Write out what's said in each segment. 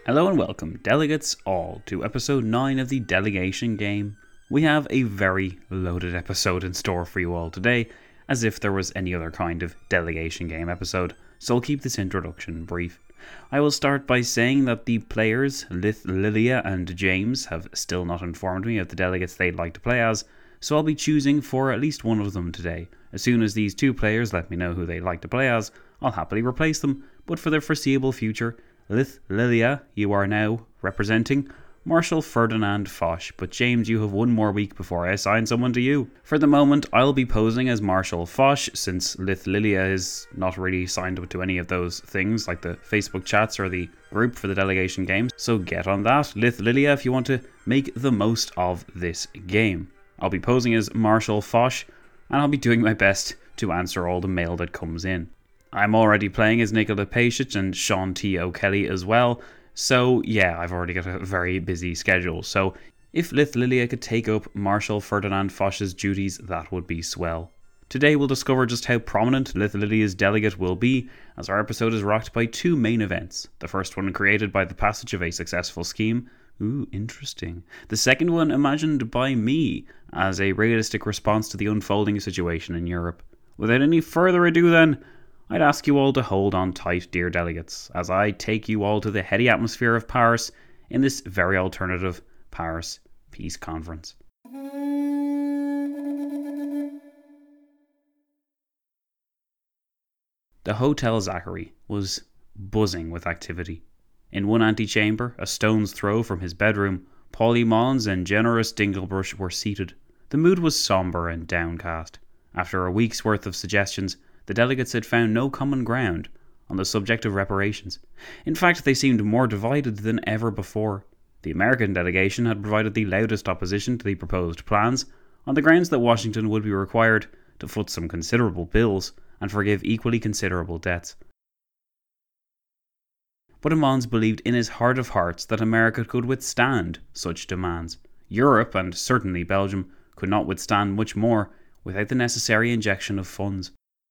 Hello and welcome, delegates all, to episode 9 of the Delegation Game. We have a very loaded episode in store for you all today, as if there was any other kind of Delegation Game episode, so I'll keep this introduction brief. I will start by saying that the players, Lith, Lilia and James, have still not informed me of the delegates they'd like to play as, so I'll be choosing for at least one of them today. As soon as these two players let me know who they'd like to play as, I'll happily replace them, but for the foreseeable future, Lith, Lilia, you are now representing Marshal Ferdinand Foch, but James, you have one more week before I assign someone to you. For the moment, I'll be posing as Marshal Foch, since Lith Lilia is not really signed up to any of those things, like the Facebook chats or the group for the delegation games, so get on that, Lith Lilia, if you want to make the most of this game. I'll be posing as Marshal Foch, and I'll be doing my best to answer all the mail that comes in. I'm already playing as Nicola Pasic and Sean T. O'Kelly as well, so yeah, I've already got a very busy schedule. So if Lith Lilia could take up Marshal Ferdinand Foch's duties, that would be swell. Today we'll discover just how prominent Lith Lilia's delegate will be, as our episode is rocked by two main events. The first one created by the passage of a successful scheme. Ooh, interesting. The second one imagined by me as a realistic response to the unfolding situation in Europe. Without any further ado then, I'd ask you all to hold on tight, dear delegates, as I take you all to the heady atmosphere of Paris in this very alternative Paris Peace Conference. The Hotel Zachary was buzzing with activity. In one antechamber, a stone's throw from his bedroom, Paulie Mullins and generous Dinglebrush were seated. The mood was sombre and downcast. After a week's worth of suggestions, the delegates had found no common ground on the subject of reparations. In fact, they seemed more divided than ever before. The American delegation had provided the loudest opposition to the proposed plans, on the grounds that Washington would be required to foot some considerable bills and forgive equally considerable debts. But Mullins believed in his heart of hearts that America could withstand such demands. Europe, and certainly Belgium, could not withstand much more without the necessary injection of funds.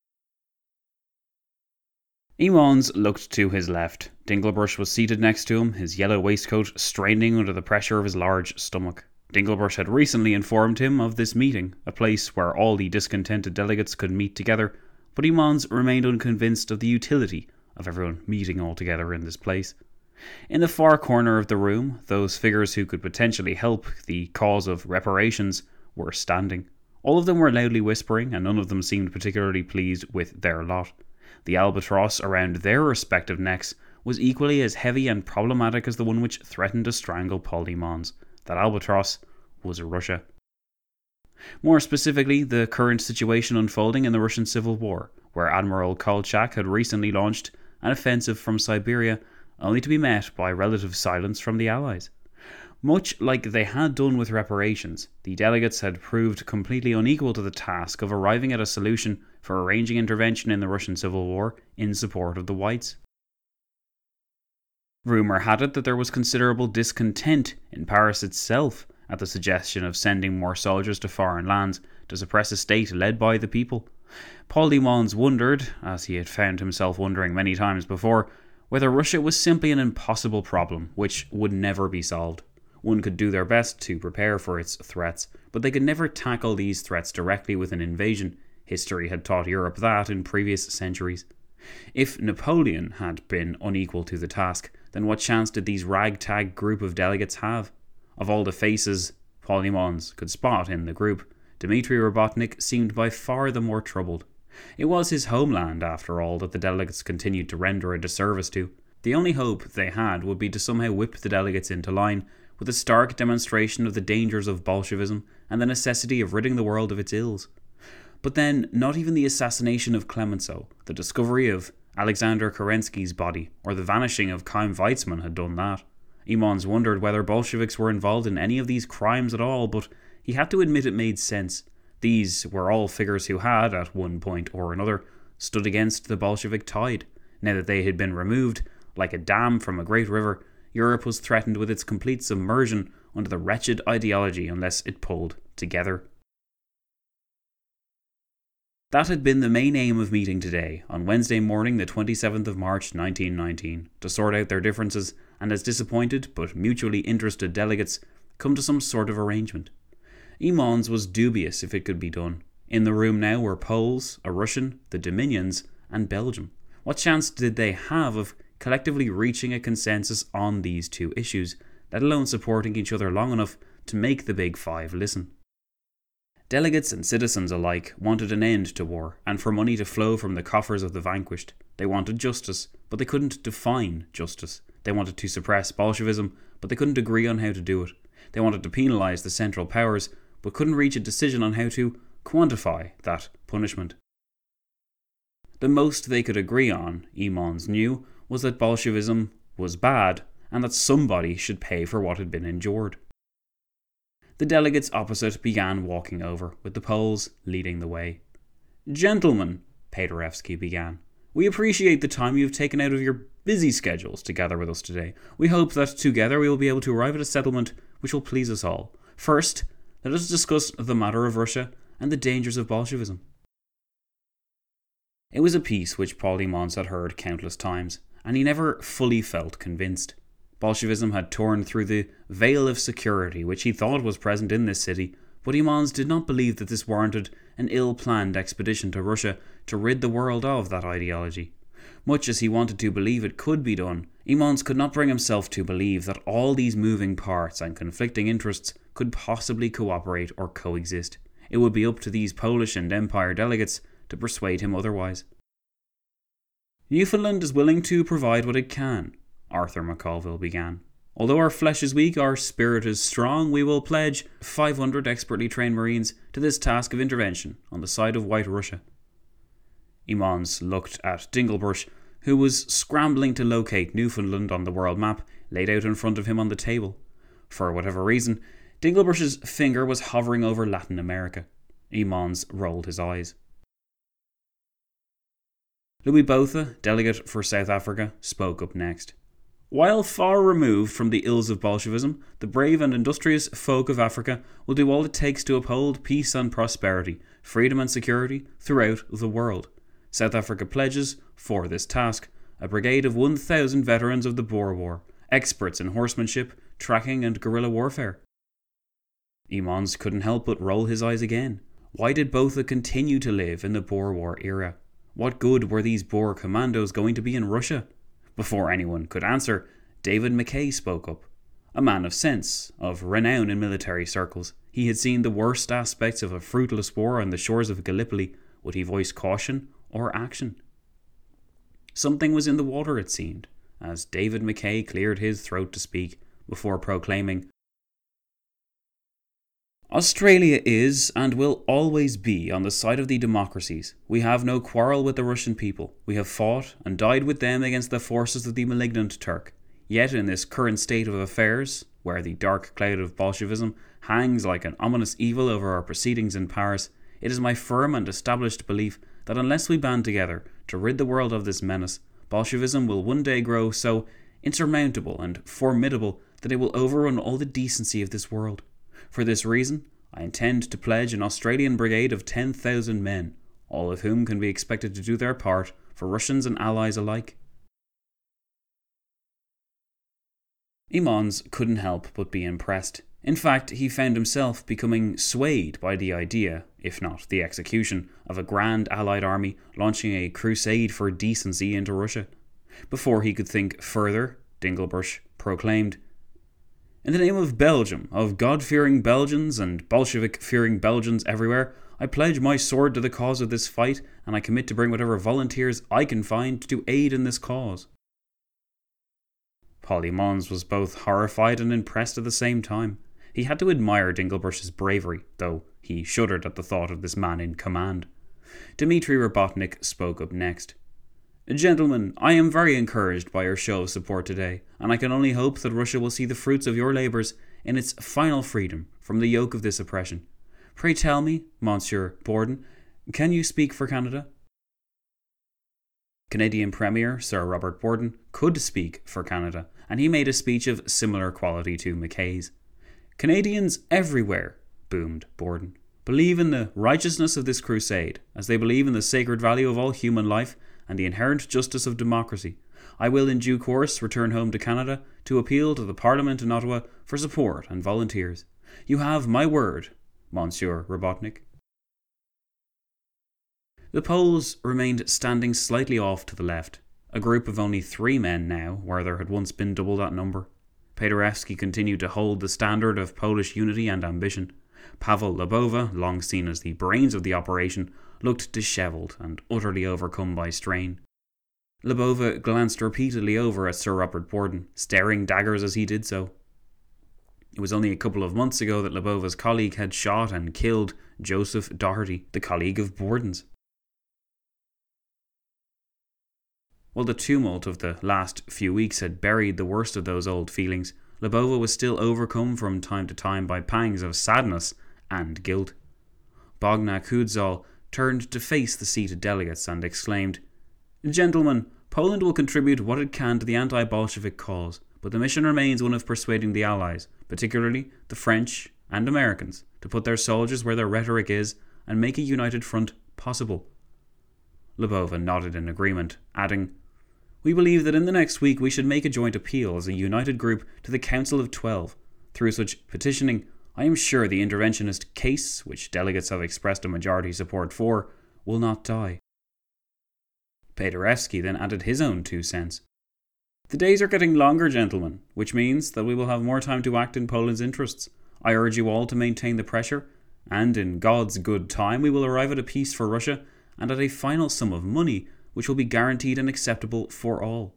Mullins looked to his left. Dinglebrush was seated next to him, his yellow waistcoat straining under the pressure of his large stomach. Dinglebrush had recently informed him of this meeting, a place where all the discontented delegates could meet together, but Mullins remained unconvinced of the utility of everyone meeting all together in this place. In the far corner of the room, those figures who could potentially help the cause of reparations were standing. All of them were loudly whispering, and none of them seemed particularly pleased with their lot. The albatross around their respective necks was equally as heavy and problematic as the one which threatened to strangle Paulie Mullins. That albatross was Russia. More specifically, the current situation unfolding in the Russian Civil War, where Admiral Kolchak had recently launched an offensive from Siberia, only to be met by relative silence from the Allies. Much like they had done with reparations, the delegates had proved completely unequal to the task of arriving at a solution for arranging intervention in the Russian Civil War in support of the Whites. Rumour had it that there was considerable discontent in Paris itself at the suggestion of sending more soldiers to foreign lands to suppress a state led by the people. Paulie Mullins wondered, as he had found himself wondering many times before, whether Russia was simply an impossible problem which would never be solved. One could do their best to prepare for its threats, but they could never tackle these threats directly with an invasion. History had taught Europe that in previous centuries. If Napoleon had been unequal to the task, then what chance did these ragtag group of delegates have? Of all the faces Paulie Mullins could spot in the group, Dmitry Robotnik seemed by far the more troubled. It was his homeland, after all, that the delegates continued to render a disservice to. The only hope they had would be to somehow whip the delegates into line with a stark demonstration of the dangers of Bolshevism and the necessity of ridding the world of its ills. But then, not even the assassination of Clemenceau, the discovery of Alexander Kerensky's body, or the vanishing of Chaim Weizmann had done that. Mullins wondered whether Bolsheviks were involved in any of these crimes at all, but he had to admit it made sense. These were all figures who had, at one point or another, stood against the Bolshevik tide. Now that they had been removed, like a dam from a great river, Europe was threatened with its complete submersion under the wretched ideology unless it pulled together. That had been the main aim of meeting today, on Wednesday morning the 27th of March 1919, to sort out their differences and, as disappointed but mutually interested delegates, come to some sort of arrangement. Emons was dubious if it could be done. In the room now were Poles, a Russian, the Dominions, and Belgium. What chance did they have of collectively reaching a consensus on these two issues, let alone supporting each other long enough to make the Big Five listen? Delegates and citizens alike wanted an end to war, and for money to flow from the coffers of the vanquished. They wanted justice, but they couldn't define justice. They wanted to suppress Bolshevism, but they couldn't agree on how to do it. They wanted to penalise the Central Powers, but couldn't reach a decision on how to quantify that punishment. The most they could agree on, Emons knew, was that Bolshevism was bad, and that somebody should pay for what had been endured. The delegates opposite began walking over, with the Poles leading the way. "Gentlemen," Paderewski began, "we appreciate the time you have taken out of your busy schedules to gather with us today. We hope that together we will be able to arrive at a settlement which will please us all. First, let us discuss the matter of Russia and the dangers of Bolshevism." It was a piece which Paul Emons had heard countless times, and he never fully felt convinced. Bolshevism had torn through the veil of security which he thought was present in this city, but Emons did not believe that this warranted an ill-planned expedition to Russia to rid the world of that ideology. Much as he wanted to believe it could be done, Emons could not bring himself to believe that all these moving parts and conflicting interests could possibly cooperate or coexist. It would be up to these Polish and Empire delegates to persuade him otherwise. "Newfoundland is willing to provide what it can," Arthur McCulville began. "Although our flesh is weak, our spirit is strong. We will pledge 500 expertly trained Marines to this task of intervention on the side of White Russia." Emons looked at Dinkelbusch, who was scrambling to locate Newfoundland on the world map laid out in front of him on the table. For whatever reason, Dinkelbusch's finger was hovering over Latin America. Emons rolled his eyes. Louis Botha, delegate for South Africa, spoke up next. "While far removed from the ills of Bolshevism, the brave and industrious folk of Africa will do all it takes to uphold peace and prosperity, freedom and security throughout the world. South Africa pledges, for this task, a brigade of 1,000 veterans of the Boer War, experts in horsemanship, tracking and guerrilla warfare." Emons couldn't help but roll his eyes again. Why did Botha continue to live in the Boer War era? What good were these Boer commandos going to be in Russia? Before anyone could answer, David Mackay spoke up. A man of sense, of renown in military circles, he had seen the worst aspects of a fruitless war on the shores of Gallipoli. Would he voice caution or action? Something was in the water, it seemed, as David Mackay cleared his throat to speak, before proclaiming, "Australia is and will always be on the side of the democracies. We have no quarrel with the Russian people. We have fought and died with them against the forces of the malignant Turk. Yet in this current state of affairs, where the dark cloud of Bolshevism hangs like an ominous evil over our proceedings in Paris, it is my firm and established belief that unless we band together to rid the world of this menace, Bolshevism will one day grow so insurmountable and formidable that it will overrun all the decency of this world. For this reason, I intend to pledge an Australian brigade of 10,000 men, all of whom can be expected to do their part for Russians and Allies alike." Emons couldn't help but be impressed. In fact, he found himself becoming swayed by the idea, if not the execution, of a grand Allied army launching a crusade for decency into Russia. Before he could think further, Dinkelbusch proclaimed, "In the name of Belgium, of God-fearing Belgians and Bolshevik-fearing Belgians everywhere, I pledge my sword to the cause of this fight, and I commit to bring whatever volunteers I can find to aid in this cause." Paul Emons was both horrified and impressed at the same time. He had to admire Dinkelbusch's bravery, though he shuddered at the thought of this man in command. Dmitry Robotnik spoke up next. "Gentlemen, I am very encouraged by your show of support today, and I can only hope that Russia will see the fruits of your labours in its final freedom from the yoke of this oppression. Pray tell me, Monsieur Borden, can you speak for Canada?" Canadian Premier Sir Robert Borden could speak for Canada, and he made a speech of similar quality to Mackay's. "Canadians everywhere," boomed Borden, believe in the righteousness of this crusade, as they believe in the sacred value of all human life and the inherent justice of democracy. I will in due course return home to Canada to appeal to the Parliament in Ottawa for support and volunteers. You have my word, Monsieur Robotnik. The Poles remained standing slightly off to the left, a group of only 3 men now, where there had once been double that number. Paderewski continued to hold the standard of Polish unity and ambition. Pavel Lebowa, long seen as the brains of the operation, looked dishevelled and utterly overcome by strain. Lebowa glanced repeatedly over at Sir Robert Borden, staring daggers as he did so. It was only a couple of months ago that Lebowa's colleague had shot and killed Joseph Doherty, the colleague of Borden's. While the tumult of the last few weeks had buried the worst of those old feelings, Lebowa was still overcome from time to time by pangs of sadness and guilt. Bogna Kudzol turned to face the seated delegates and exclaimed, "Gentlemen, Poland will contribute what it can to the anti-Bolshevik cause, but the mission remains one of persuading the Allies, particularly the French and Americans, to put their soldiers where their rhetoric is and make a united front possible." Lebowa nodded in agreement, adding, "We believe that in the next week we should make a joint appeal as a united group to the Council of 12. Through such petitioning, I am sure the interventionist case, which delegates have expressed a majority support for, will not die." Paderewski then added his own 2 cents. "The days are getting longer, gentlemen, which means that we will have more time to act in Poland's interests. I urge you all to maintain the pressure, and in God's good time we will arrive at a peace for Russia and at a final sum of money which will be guaranteed and acceptable for all."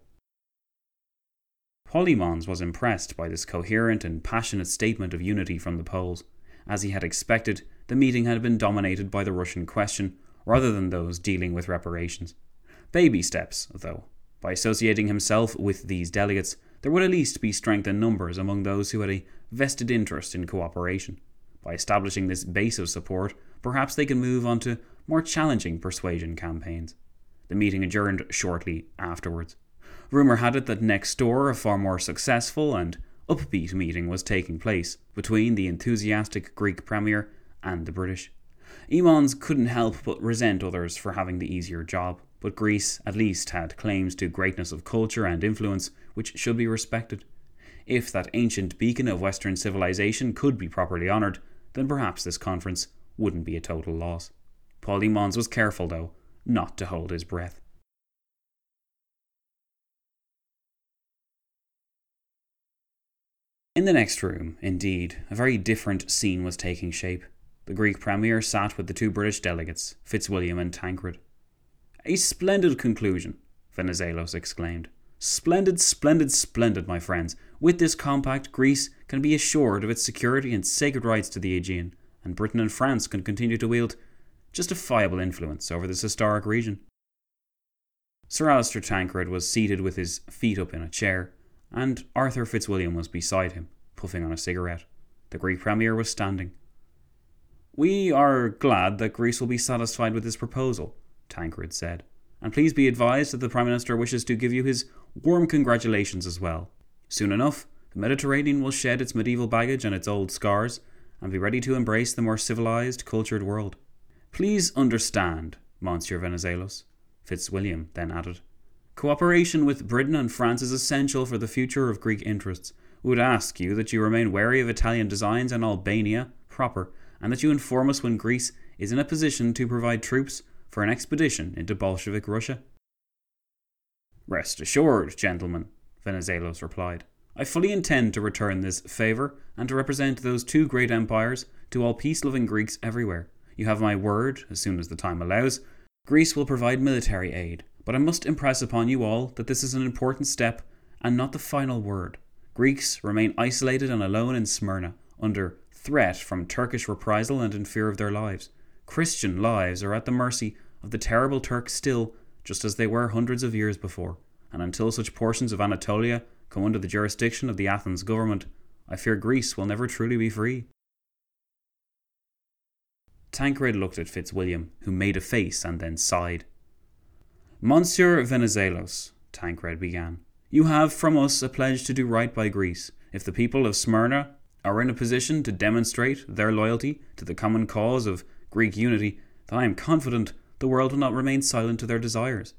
Polymons was impressed by this coherent and passionate statement of unity from the Poles. As he had expected, the meeting had been dominated by the Russian question, rather than those dealing with reparations. Baby steps, though. By associating himself with these delegates, there would at least be strength in numbers among those who had a vested interest in cooperation. By establishing this base of support, perhaps they can move on to more challenging persuasion campaigns. The meeting adjourned shortly afterwards. Rumour had it that next door a far more successful and upbeat meeting was taking place between the enthusiastic Greek Premier and the British. Emons couldn't help but resent others for having the easier job, but Greece at least had claims to greatness of culture and influence which should be respected. If that ancient beacon of Western civilization could be properly honoured, then perhaps this conference wouldn't be a total loss. Polymons was careful, though, not to hold his breath. In the next room, indeed, a very different scene was taking shape. The Greek Premier sat with the 2 British delegates, Fitzwilliam and Tancred. "A splendid conclusion," Venizelos exclaimed. "Splendid, splendid, splendid, my friends. With this compact, Greece can be assured of its security and sacred rights to the Aegean, and Britain and France can continue to wield justifiable influence over this historic region." Sir Alistair Tancred was seated with his feet up in a chair, and Arthur Fitzwilliam was beside him, puffing on a cigarette. The Greek Premier was standing. "We are glad that Greece will be satisfied with this proposal," Tancred said, "and please be advised that the Prime Minister wishes to give you his warm congratulations as well. Soon enough, the Mediterranean will shed its medieval baggage and its old scars, and be ready to embrace the more civilized, cultured world. Please understand, Monsieur Venizelos," Fitzwilliam then added, "cooperation with Britain and France is essential for the future of Greek interests. We would ask you that you remain wary of Italian designs in Albania proper, and that you inform us when Greece is in a position to provide troops for an expedition into Bolshevik Russia." "Rest assured, gentlemen," Venizelos replied. "I fully intend to return this favour and to represent those 2 great empires to all peace-loving Greeks everywhere. You have my word, as soon as the time allows, Greece will provide military aid, but I must impress upon you all that this is an important step and not the final word. Greeks remain isolated and alone in Smyrna, under threat from Turkish reprisal and in fear of their lives. Christian lives are at the mercy of the terrible Turks still, just as they were hundreds of years before, and until such portions of Anatolia come under the jurisdiction of the Athens government, I fear Greece will never truly be free." Tancred looked at Fitzwilliam, who made a face and then sighed. "Monsieur Venizelos," Tancred began, "you have from us a pledge to do right by Greece. If the people of Smyrna are in a position to demonstrate their loyalty to the common cause of Greek unity, then I am confident the world will not remain silent to their desires.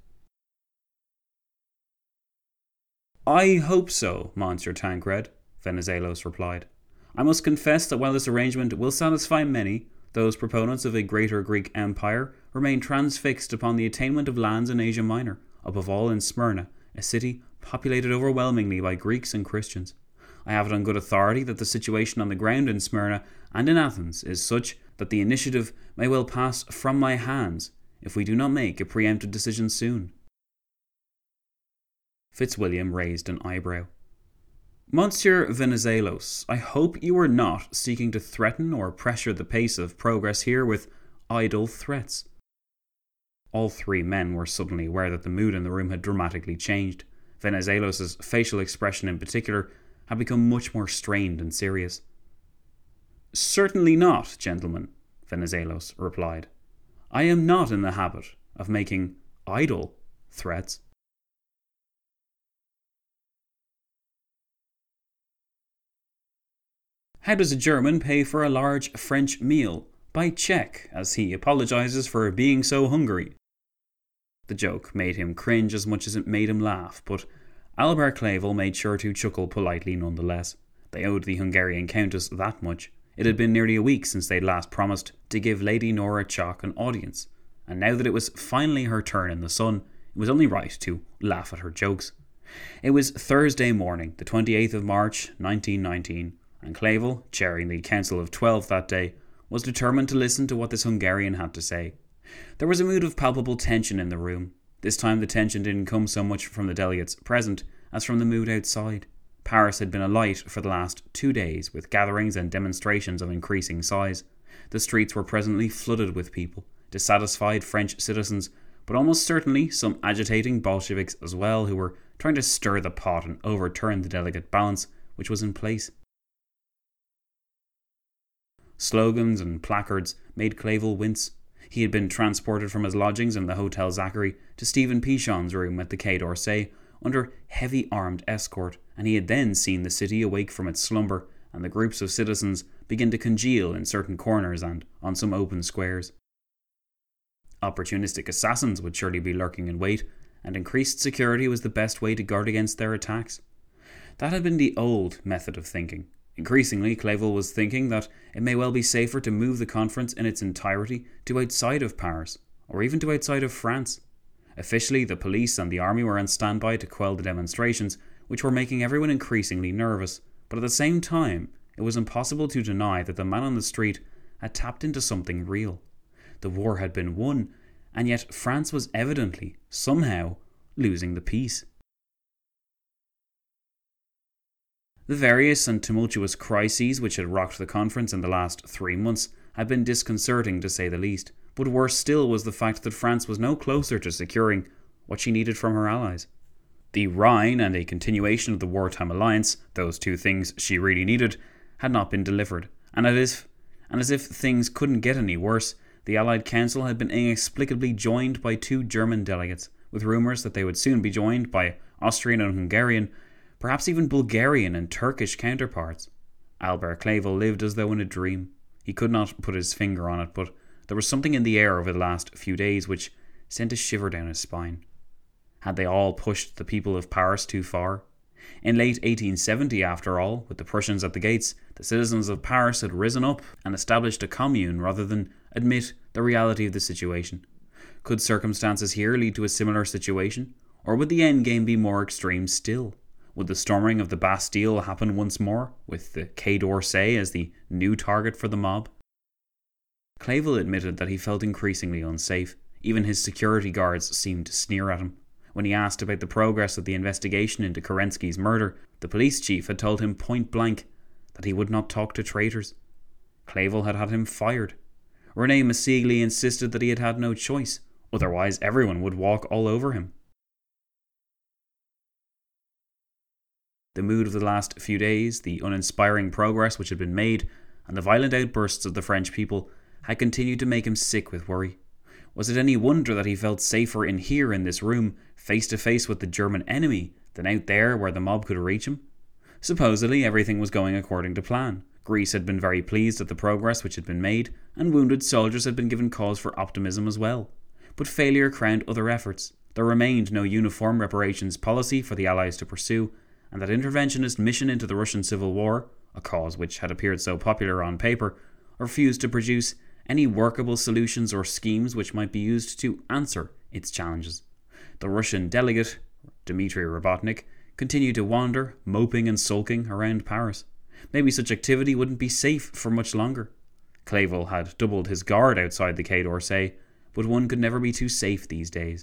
I hope so, Monsieur Tancred, Venizelos replied. I must confess that while this arrangement will satisfy many, those proponents of a greater Greek empire remain transfixed upon the attainment of lands in Asia Minor, above all in Smyrna, a city populated overwhelmingly by Greeks and Christians. I have it on good authority that the situation on the ground in Smyrna and in Athens is such that the initiative may well pass from my hands if we do not make a preemptive decision soon. Fitzwilliam raised an eyebrow. Monsieur Venizelos, I hope you are not seeking to threaten or pressure the pace of progress here with idle threats. All three men were suddenly aware that the mood in the room had dramatically changed. Venizelos' facial expression in particular had become much more strained and serious. Certainly not, gentlemen, Venizelos replied. I am not in the habit of making idle threats. How does a German pay for a large French meal? By cheque, as he apologizes for being so hungry. The joke made him cringe as much as it made him laugh, but Albert Clavel made sure to chuckle politely nonetheless. They owed the Hungarian Countess that much. It had been nearly a week since they'd last promised to give Lady Nora Chalk an audience, and now that it was finally her turn in the sun, it was only right to laugh at her jokes. It was Thursday morning, the 28th of March, 1919, and Clavel, chairing the Council of 12 that day, was determined to listen to what this Hungarian had to say. There was a mood of palpable tension in the room. This time the tension didn't come so much from the delegates present as from the mood outside. Paris had been alight for the last 2 days with gatherings and demonstrations of increasing size. The streets were presently flooded with people, dissatisfied French citizens, but almost certainly some agitating Bolsheviks as well who were trying to stir the pot and overturn the delegate balance which was in place. Slogans and placards made Clavel wince. He had been transported from his lodgings in the Hotel Zachary to Stephen Pichon's room at the Quai d'Orsay under heavy armed escort, and he had then seen the city awake from its slumber and the groups of citizens begin to congeal in certain corners and on some open squares. Opportunistic assassins would surely be lurking in wait, and increased security was the best way to guard against their attacks. That had been the old method of thinking. Increasingly, Clavel was thinking that it may well be safer to move the conference in its entirety to outside of Paris, or even to outside of France. Officially, the police and the army were on standby to quell the demonstrations, which were making everyone increasingly nervous, but at the same time, it was impossible to deny that the man on the street had tapped into something real. The war had been won, and yet France was evidently, somehow, losing the peace. The various and tumultuous crises which had rocked the conference in the last 3 months had been disconcerting to say the least, but worse still was the fact that France was no closer to securing what she needed from her allies. The Rhine and a continuation of the wartime alliance, those two things she really needed, had not been delivered, and as if things couldn't get any worse, the Allied Council had been inexplicably joined by 2 German delegates, with rumours that they would soon be joined by Austrian and Hungarian, perhaps even Bulgarian and Turkish counterparts. Albert Clavel lived as though in a dream. He could not put his finger on it, but there was something in the air over the last few days which sent a shiver down his spine. Had they all pushed the people of Paris too far? In late 1870, after all, with the Prussians at the gates, the citizens of Paris had risen up and established a commune rather than admit the reality of the situation. Could circumstances here lead to a similar situation, or would the end game be more extreme still? Would the storming of the Bastille happen once more, with the Quai d'Orsay as the new target for the mob? Clavel admitted that he felt increasingly unsafe. Even his security guards seemed to sneer at him. When he asked about the progress of the investigation into Kerensky's murder, the police chief had told him point blank that he would not talk to traitors. Clavel had had him fired. René Massigli insisted that he had had no choice, otherwise everyone would walk all over him. The mood of the last few days, the uninspiring progress which had been made, and the violent outbursts of the French people had continued to make him sick with worry. Was it any wonder that he felt safer in here in this room, face to face with the German enemy, than out there where the mob could reach him? Supposedly everything was going according to plan. Greece had been very pleased at the progress which had been made, and wounded soldiers had been given cause for optimism as well. But failure crowned other efforts. There remained no uniform reparations policy for the Allies to pursue, and that interventionist mission into the Russian Civil War, a cause which had appeared so popular on paper, refused to produce any workable solutions or schemes which might be used to answer its challenges. The Russian delegate, Dmitry Robotnik, continued to wander, moping and sulking around Paris. Maybe such activity wouldn't be safe for much longer. Clavel had doubled his guard outside the Quai d'Orsay, but one could never be too safe these days.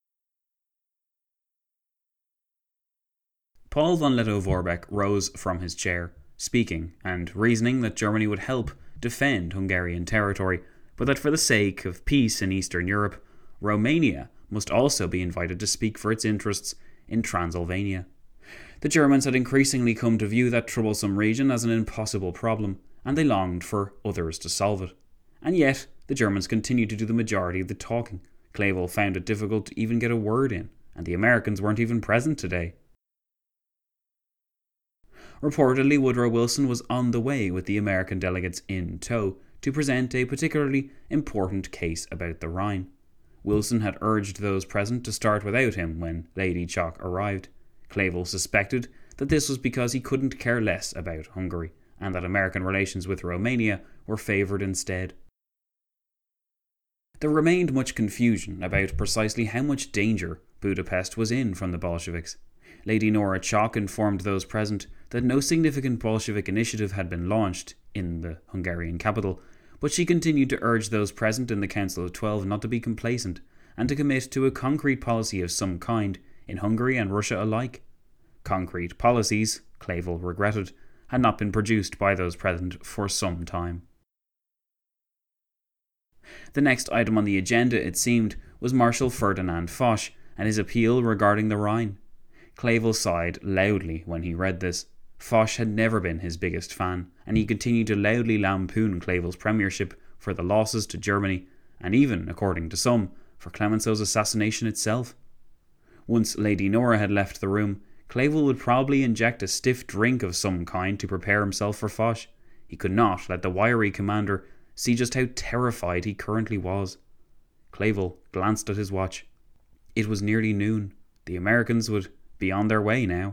Paul von Lettow-Vorbeck rose from his chair, speaking and reasoning that Germany would help defend Hungarian territory, but that for the sake of peace in Eastern Europe, Romania must also be invited to speak for its interests in Transylvania. The Germans had increasingly come to view that troublesome region as an impossible problem, and they longed for others to solve it. And yet, the Germans continued to do the majority of the talking. Clavel found it difficult to even get a word in, and the Americans weren't even present today. Reportedly, Woodrow Wilson was on the way with the American delegates in tow to present a particularly important case about the Rhine. Wilson had urged those present to start without him when Lady Chalk arrived. Clavel suspected that this was because he couldn't care less about Hungary, and that American relations with Romania were favoured instead. There remained much confusion about precisely how much danger Budapest was in from the Bolsheviks. Lady Nora Chalk informed those present that no significant Bolshevik initiative had been launched in the Hungarian capital, but she continued to urge those present in the Council of 12 not to be complacent and to commit to a concrete policy of some kind in Hungary and Russia alike. Concrete policies, Clavel regretted, had not been produced by those present for some time. The next item on the agenda, it seemed, was Marshal Ferdinand Foch and his appeal regarding the Rhine. Clavel sighed loudly when he read this. Foch had never been his biggest fan, and he continued to loudly lampoon Clavel's premiership for the losses to Germany, and even, according to some, for Clemenceau's assassination itself. Once Lady Nora had left the room, Clavel would probably inject a stiff drink of some kind to prepare himself for Foch. He could not let the wiry commander see just how terrified he currently was. Clavel glanced at his watch. It was nearly noon. The Americans would be on their way now.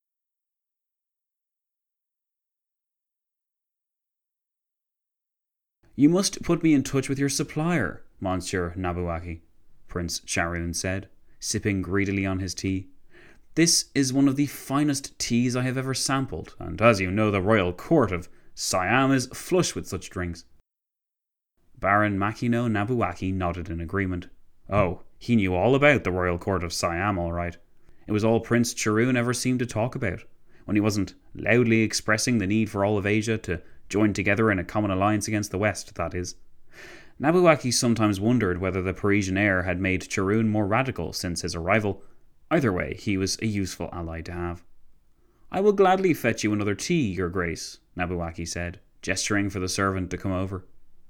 "You must put me in touch with your supplier, Monsieur Nabuaki," Prince Sharoon said, sipping greedily on his tea. "This is one of the finest teas I have ever sampled, and as you know, the royal court of Siam is flush with such drinks." Baron Makino Nabuaki nodded in agreement. Oh, he knew all about the royal court of Siam, all right. It was all Prince Sharoon ever seemed to talk about, when he wasn't loudly expressing the need for all of Asia to join together in a common alliance against the West, that is. Nabuaki sometimes wondered whether the Parisian air had made Sharoon more radical since his arrival. Either way, he was a useful ally to have. "I will gladly fetch you another tea, Your Grace," Nabuaki said, gesturing for the servant to come over.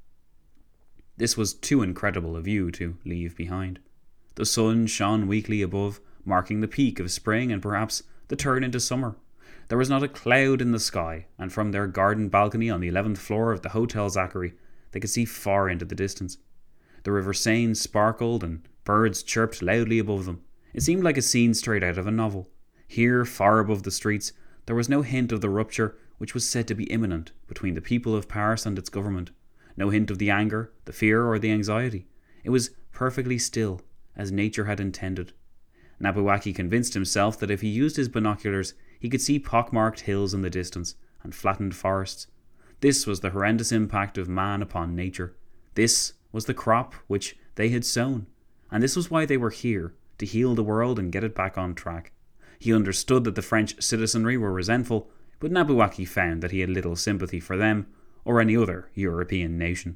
This was too incredible a view to leave behind. The sun shone weakly above, marking the peak of spring and perhaps the turn into summer. There was not a cloud in the sky, and from their garden balcony on the 11th floor of the Hotel Zachary, they could see far into the distance. The River Seine sparkled and birds chirped loudly above them. It seemed like a scene straight out of a novel. Here, far above the streets, there was no hint of the rupture which was said to be imminent between the people of Paris and its government. No hint of the anger, the fear, or the anxiety. It was perfectly still, as nature had intended. Nabuaki convinced himself that if he used his binoculars, he could see pockmarked hills in the distance and flattened forests. This was the horrendous impact of man upon nature. This was the crop which they had sown. And this was why they were here, to heal the world and get it back on track. He understood that the French citizenry were resentful, but Nabuaki found that he had little sympathy for them or any other European nation.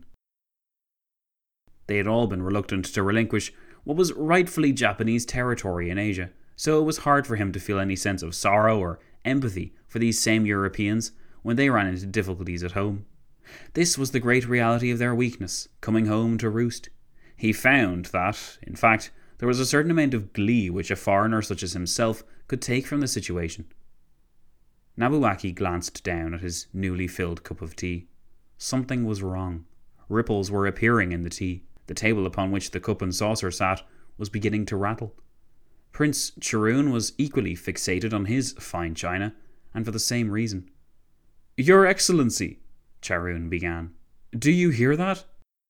They had all been reluctant to relinquish what was rightfully Japanese territory in Asia, so it was hard for him to feel any sense of sorrow or empathy for these same Europeans when they ran into difficulties at home. This was the great reality of their weakness, coming home to roost. He found that, in fact, there was a certain amount of glee which a foreigner such as himself could take from the situation. Nabuaki glanced down at his newly filled cup of tea. Something was wrong. Ripples were appearing in the tea. The table upon which the cup and saucer sat was beginning to rattle. Prince Charoon was equally fixated on his fine china, and for the same reason. "Your Excellency," Charoon began, "do you hear that?"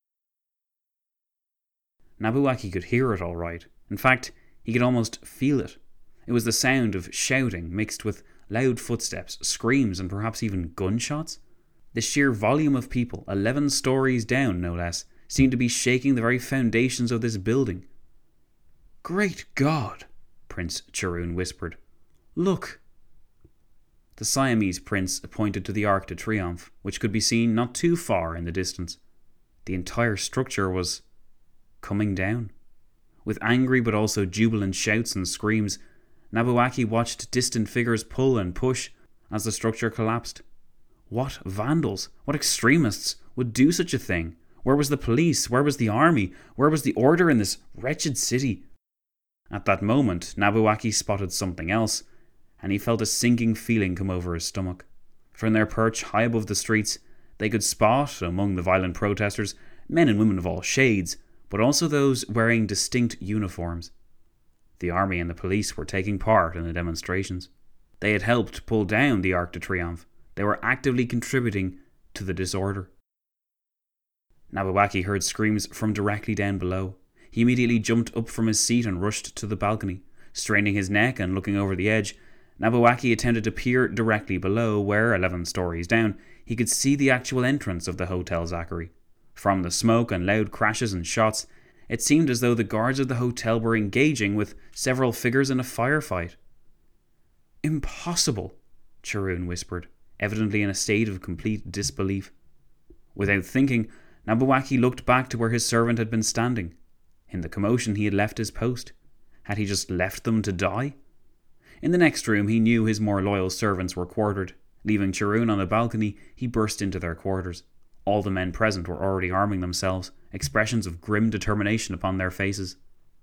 Nabuaki could hear it all right. In fact, he could almost feel it. It was the sound of shouting mixed with loud footsteps, screams, and perhaps even gunshots. The sheer volume of people, 11 stories down no less, seemed to be shaking the very foundations of this building. "Great God!" Prince Charoon whispered. "Look!" The Siamese prince pointed to the Arc de Triomphe, which could be seen not too far in the distance. The entire structure was coming down. With angry but also jubilant shouts and screams, Nabuaki watched distant figures pull and push as the structure collapsed. What vandals, what extremists would do such a thing? Where was the police? Where was the army? Where was the order in this wretched city? At that moment, Nabuaki spotted something else, and he felt a sinking feeling come over his stomach. From their perch high above the streets, they could spot, among the violent protesters, men and women of all shades, but also those wearing distinct uniforms. The army and the police were taking part in the demonstrations. They had helped pull down the Arc de Triomphe. They were actively contributing to the disorder. Nabuaki heard screams from directly down below. He immediately jumped up from his seat and rushed to the balcony. Straining his neck and looking over the edge, Nabuaki attempted to peer directly below, where, 11 stories down, he could see the actual entrance of the Hotel Zachary. From the smoke and loud crashes and shots, it seemed as though the guards of the hotel were engaging with several figures in a firefight. "Impossible," Charoon whispered, evidently in a state of complete disbelief. Without thinking, Nabuaki looked back to where his servant had been standing. In the commotion, he had left his post. Had he just left them to die? In the next room, he knew his more loyal servants were quartered. Leaving Charoon on the balcony, he burst into their quarters. All the men present were already arming themselves, expressions of grim determination upon their faces.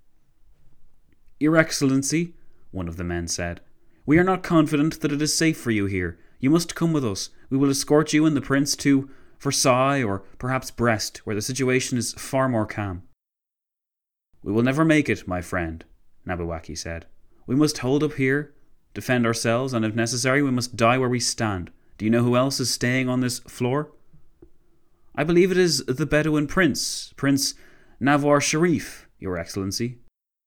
"Your Excellency," one of the men said, "we are not confident that it is safe for you here. You must come with us. We will escort you and the prince to Versailles or perhaps Brest, where the situation is far more calm." "We will never make it, my friend," Nabuaki said. "We must hold up here, defend ourselves, and if necessary we must die where we stand. Do you know who else is staying on this floor?" "I believe it is the Bedouin prince, Prince Nawar Sharif, Your Excellency."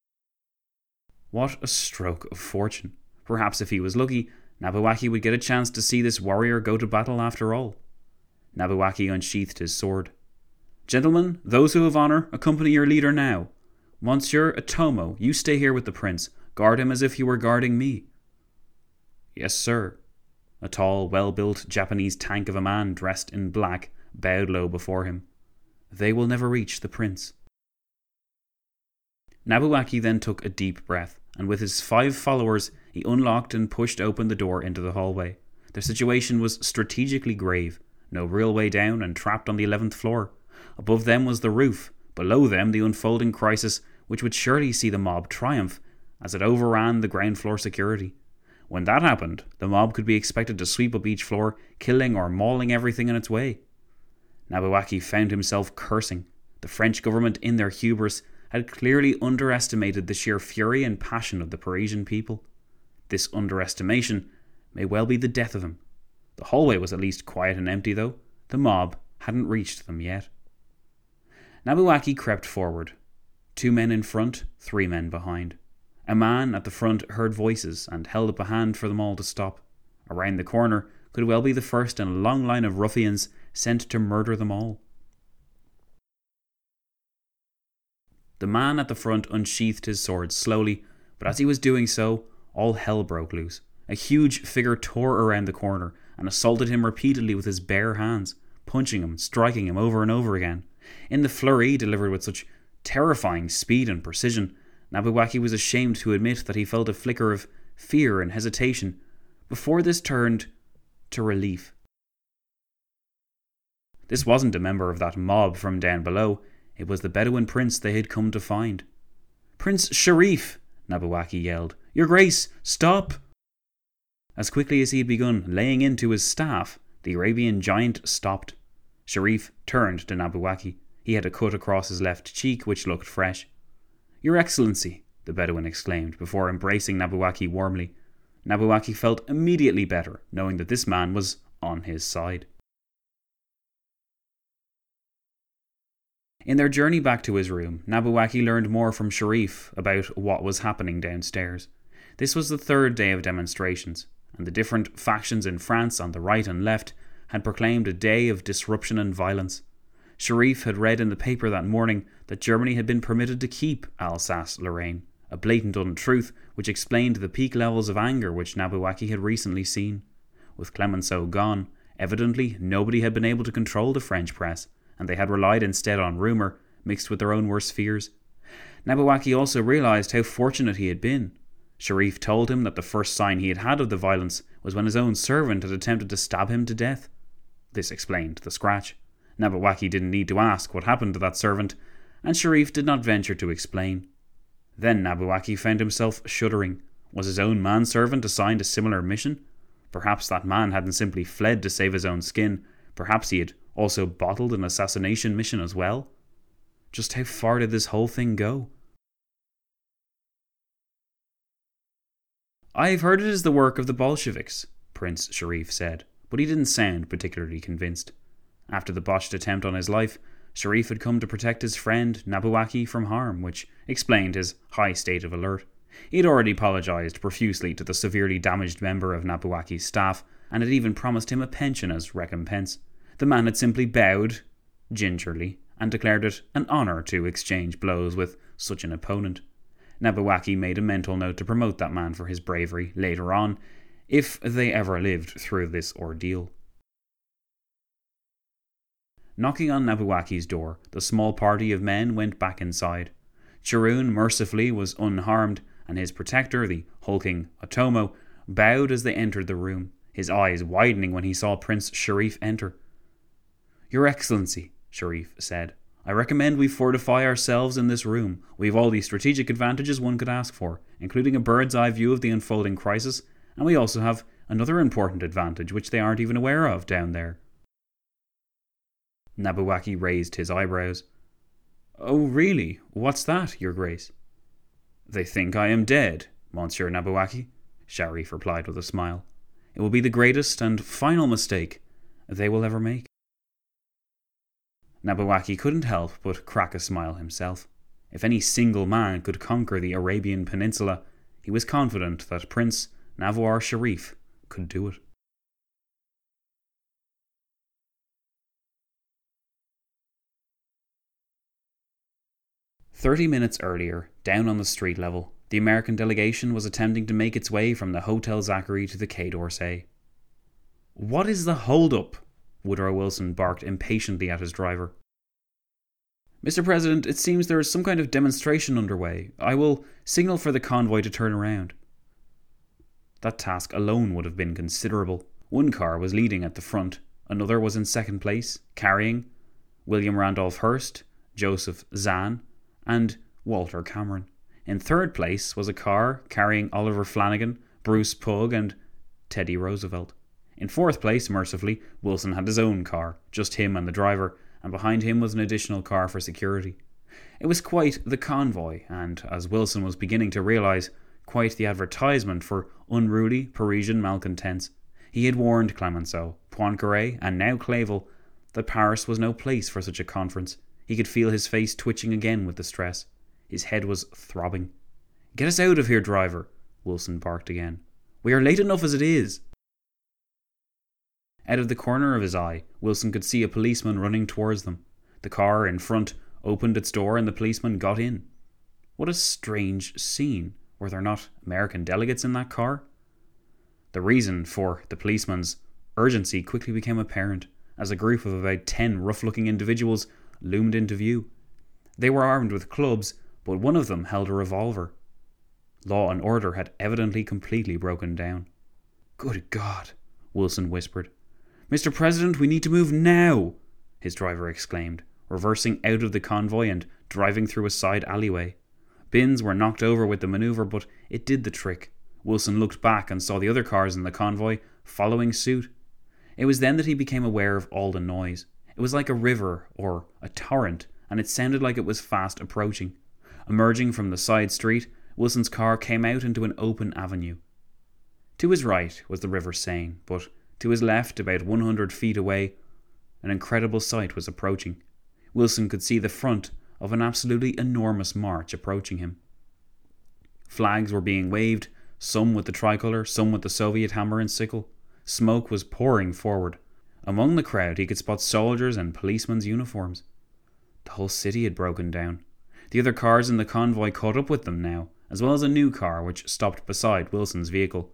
What a stroke of fortune. Perhaps if he was lucky, Nabuaki would get a chance to see this warrior go to battle after all. Nabuaki unsheathed his sword. "Gentlemen, those who have honour, accompany your leader now. Monsieur Atomo, you stay here with the prince. Guard him as if you were guarding me." "Yes, sir." A tall, well-built Japanese tank of a man dressed in black bowed low before him. "They will never reach the prince." Nabuaki then took a deep breath, and with his 5 followers, he unlocked and pushed open the door into the hallway. Their situation was strategically grave. No real way down and trapped on the 11th floor. Above them was the roof. Below them, the unfolding crisis, which would surely see the mob triumph, as it overran the ground floor security. When that happened, the mob could be expected to sweep up each floor, killing or mauling everything in its way. Nabuaki found himself cursing. The French government, in their hubris, had clearly underestimated the sheer fury and passion of the Parisian people. This underestimation may well be the death of him. The hallway was at least quiet and empty, though. The mob hadn't reached them yet. Nabuaki crept forward. 2 men in front, 3 men behind. A man at the front heard voices and held up a hand for them all to stop. Around the corner could well be the first in a long line of ruffians sent to murder them all. The man at the front unsheathed his sword slowly, but as he was doing so, all hell broke loose. A huge figure tore around the corner and assaulted him repeatedly with his bare hands, punching him and striking him over and over again. In the flurry, delivered with such terrifying speed and precision, Nabuaki was ashamed to admit that he felt a flicker of fear and hesitation before this turned to relief. This wasn't a member of that mob from down below. It was the Bedouin prince they had come to find. "Prince Sharif!" Nabuaki yelled. "Your Grace, stop!" As quickly as he had begun laying into his staff, the Arabian giant stopped. Sharif turned to Nabawaki. He had a cut across his left cheek which looked fresh. "Your Excellency," the Bedouin exclaimed, before embracing Nabawaki warmly. Nabawaki felt immediately better, knowing that this man was on his side. In their journey back to his room, Nabawaki learned more from Sharif about what was happening downstairs. This was the third day of demonstrations, and the different factions in France on the right and left had proclaimed a day of disruption and violence. Sharif had read in the paper that morning that Germany had been permitted to keep Alsace-Lorraine, a blatant untruth which explained the peak levels of anger which Nabawaki had recently seen. With Clemenceau gone, evidently nobody had been able to control the French press, and they had relied instead on rumour, mixed with their own worst fears. Nabawaki also realised how fortunate he had been. Sharif told him that the first sign he had had of the violence was when his own servant had attempted to stab him to death. This explained the scratch. Nabawaki didn't need to ask what happened to that servant, and Sharif did not venture to explain. Then Nabawaki found himself shuddering. Was his own manservant assigned a similar mission? Perhaps that man hadn't simply fled to save his own skin. Perhaps he had also bottled an assassination mission as well. Just how far did this whole thing go? "I've heard it is the work of the Bolsheviks," Prince Sharif said, but he didn't sound particularly convinced. After the botched attempt on his life, Sharif had come to protect his friend Nabawaki from harm, which explained his high state of alert. He had already apologised profusely to the severely damaged member of Nabawaki's staff, and had even promised him a pension as recompense. The man had simply bowed, gingerly, and declared it an honour to exchange blows with such an opponent. Nabawaki made a mental note to promote that man for his bravery later on, if they ever lived through this ordeal. Knocking on Nabawaki's door, the small party of men went back inside. Charoon mercifully was unharmed, and his protector, the hulking Otomo, bowed as they entered the room, his eyes widening when he saw Prince Sharif enter. "Your Excellency," Sharif said, "I recommend we fortify ourselves in this room. We have all the strategic advantages one could ask for, including a bird's-eye view of the unfolding crisis, and we also have another important advantage which they aren't even aware of down there." Nabawaki raised his eyebrows. "Oh, really? What's that, Your Grace?" "They think I am dead, Monsieur Nabawaki," Sharif replied with a smile. "It will be the greatest and final mistake they will ever make." Nabawaki couldn't help but crack a smile himself. If any single man could conquer the Arabian Peninsula, he was confident that Prince Nawar Sharif could do it. "30 minutes earlier, down on the street level, the American delegation was attempting to make its way from the Hotel Zachary to the Quai d'Orsay. "What is the hold-up?" Woodrow Wilson barked impatiently at his driver. "Mr. President, it seems there is some kind of demonstration underway. I will signal for the convoy to turn around." That task alone would have been considerable. One car was leading at the front, another was in second place, carrying William Randolph Hearst, Joseph Zahn, and Walter Cameron. In third place was a car carrying Oliver Flanagan, Bruce Pugh, and Teddy Roosevelt. In fourth place, mercifully, Wilson had his own car, just him and the driver, and behind him was an additional car for security. It was quite the convoy, and, as Wilson was beginning to realise, quite the advertisement for unruly Parisian malcontents. He had warned Clemenceau, Poincaré, and now Clavel that Paris was no place for such a conference. He could feel his face twitching again with the stress. His head was throbbing. "Get us out of here, driver," Wilson barked again. "We are late enough as it is." Out of the corner of his eye, Wilson could see a policeman running towards them. The car in front opened its door and the policeman got in. What a strange scene. Were there not American delegates in that car? The reason for the policeman's urgency quickly became apparent as a group of about 10 rough-looking individuals loomed into view. They were armed with clubs, but one of them held a revolver. Law and order had evidently completely broken down. "Good God," Wilson whispered. "Mr. President, we need to move now," his driver exclaimed, reversing out of the convoy and driving through a side alleyway. Bins were knocked over with the manoeuvre, but it did the trick. Wilson looked back and saw the other cars in the convoy following suit. It was then that he became aware of all the noise. It was like a river or a torrent, and it sounded like it was fast approaching. Emerging from the side street, Wilson's car came out into an open avenue. To his right was the River Seine, but to his left, about 100 feet away, an incredible sight was approaching. Wilson could see the front of an absolutely enormous march approaching him. Flags were being waved, some with the tricolour, some with the Soviet hammer and sickle. Smoke was pouring forward. Among the crowd he could spot soldiers and policemen's uniforms. The whole city had broken down. The other cars in the convoy caught up with them now, as well as a new car which stopped beside Wilson's vehicle.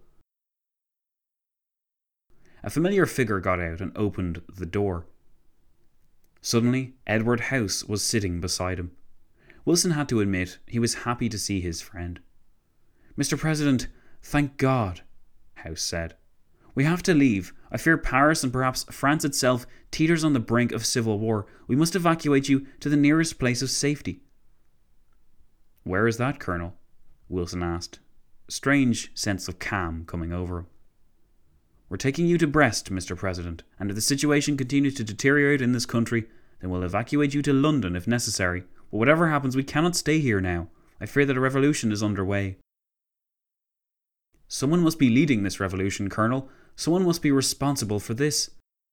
A familiar figure got out and opened the door. Suddenly, Edward House was sitting beside him. Wilson had to admit he was happy to see his friend. "Mr. President, thank God," House said. "We have to leave. I fear Paris and perhaps France itself teeters on the brink of civil war. We must evacuate you to the nearest place of safety." "Where is that, Colonel?" Wilson asked, a strange sense of calm coming over him. "We're taking you to Brest, Mr. President, and if the situation continues to deteriorate in this country, then we'll evacuate you to London if necessary. But whatever happens, we cannot stay here now. I fear that a revolution is underway." "Someone must be leading this revolution, Colonel. Someone must be responsible for this."